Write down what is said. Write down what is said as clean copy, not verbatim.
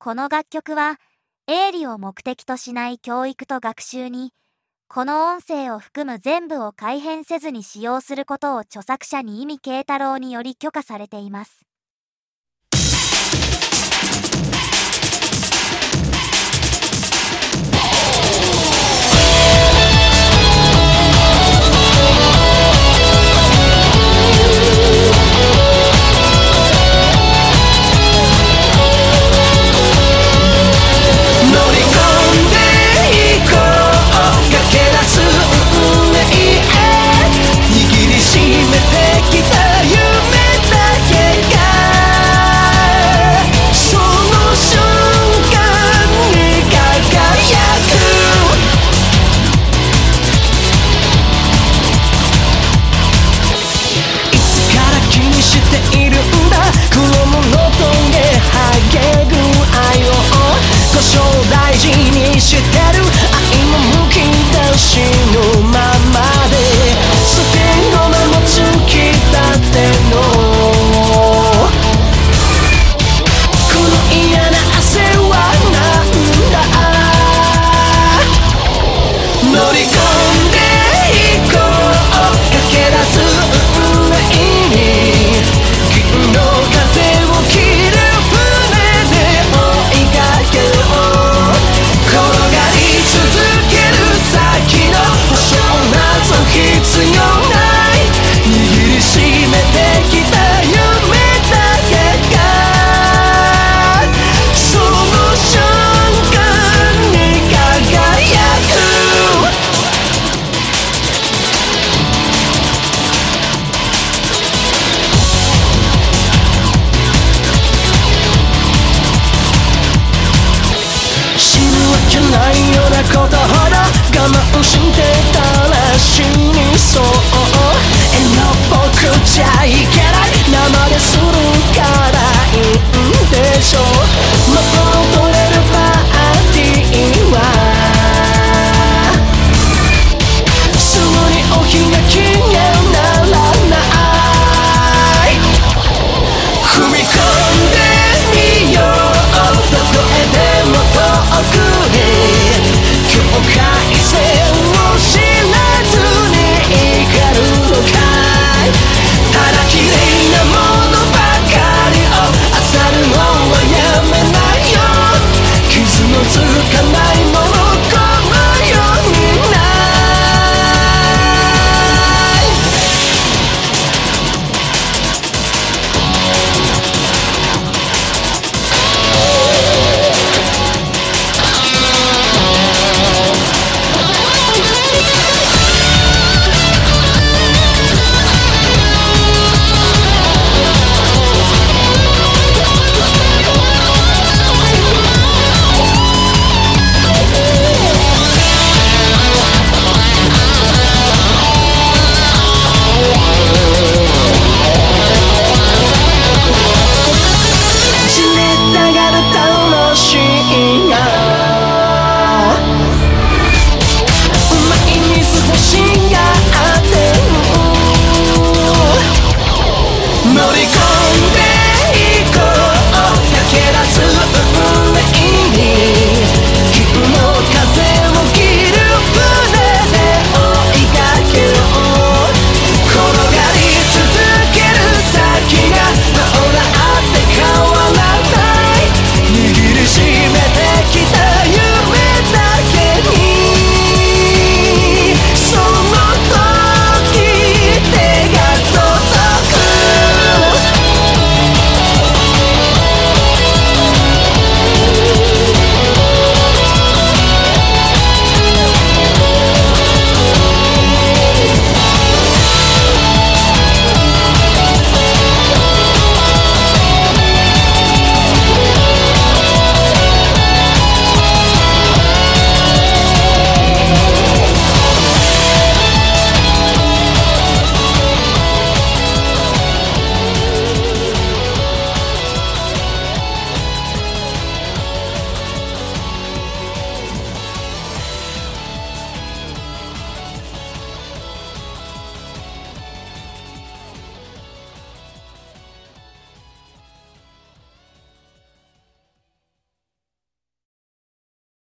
この楽曲は営利を目的としない教育と学習に、この音声を含む全部を改変せずに使用することを著作者に意味慶太郎により許可されています。 大事にしてる愛もむき出しのままで捨てのままつきたてのこの嫌な汗はなんだ乗り込んでいこう駆け出す運命に銀の風を切る船で追いかける転がり続ける先の保証など必要ない握りしめてきた夢だけがその瞬間に輝く死ぬわけないようなことほど我慢してたら死にそう絵の僕じゃいけ